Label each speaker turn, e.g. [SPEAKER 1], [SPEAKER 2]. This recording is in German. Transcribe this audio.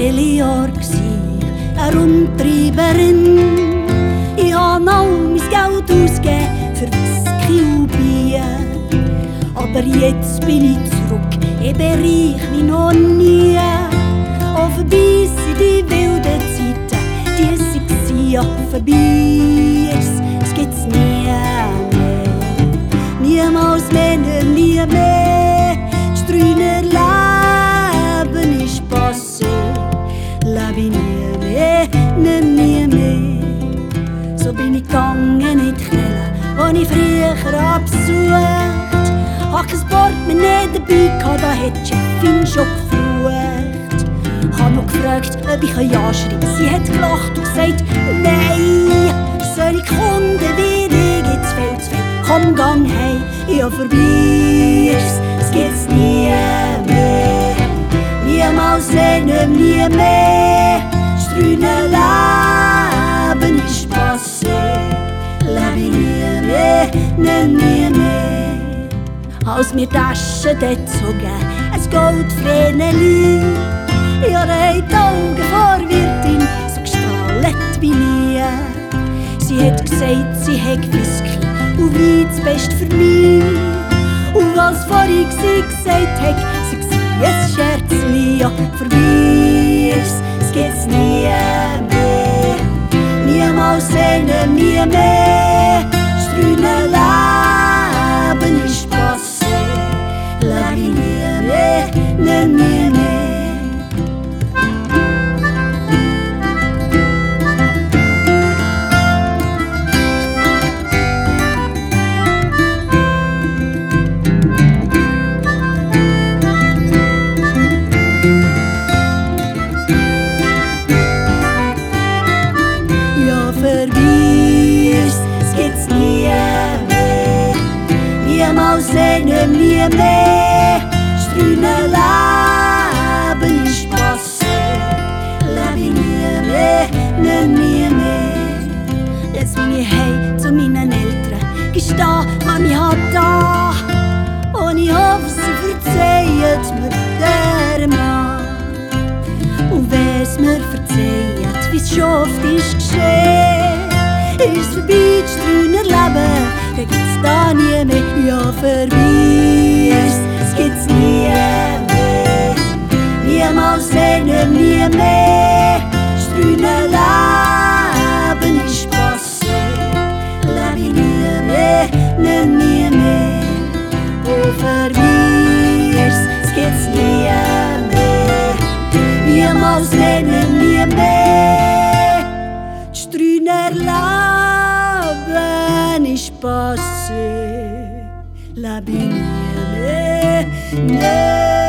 [SPEAKER 1] viele Jahre eine Rundtreiberin. Ich habe all mein Geld ausgegeben für Whisky und Bier. Aber jetzt bin ich zurück, ich bin reich wie noch nie. Und vorbei sind die wilden Zeiten, die waren ja vorbei. Es gibt's nie mehr, niemals mehr, nie mehr. Das Streuner Leben ist passé, lebe ich nie mehr, nie mehr. So bin ich gegangen in die Knelle, wo ich früher abgesucht. Hab kein Portemonnaie dabei gehabt, da hat die Chefin schon geflucht. Hab noch gefragt, ob ich ja schreiben kann. Sie hat gelacht und gesagt, nein, solche Kunden wie dich gibt's viel zu viel. Komm, gang heim, ja vorbei ist es gibt's nie mehr. Niemals mehr, nie mehr. Das Streuner Leben ist passé, lebe ich nie mehr, nie mehr. Als mir Taschen dort zogen, ein Goldvreneli. Ja, da haben die Augen vor Wirtin so gestrahlt wie nie. Sie hat gesagt, sie hat Whisky und Wein das Beste für mich. Und was vorhin gesagt hat, sie war ein Scherzli. Ja, vorbei ist es gibt's nie mehr. Niemals mehr, nie mehr. Das Streuner Leben ist passé, lebe ich nie mehr, nie mehr. Niemals mehr, nie mehr. Das Streuner Leben ist passé, lebe ich nie mehr. Jetzt bin ich heim zu meinen Eltern, gestehen, was ich da. Und ich hoffe, sie verzeihen mir der Mann. Und wenn es mir verzeiht, wie es schon oft ist geschehen, ist vorbei das Streuner Leben, dann gibt's da nie mehr. Ja, vorbei ist es gibt's nie mehr. Niemals mehr, nie mehr. Das Streuner Leben ist passé, lebe ich nie mehr. Oh, vorbei ist es gibt's nie mehr. Niemals mehr, nie mehr. Das Streuner Leben ist passé, lebe ich nie mehr.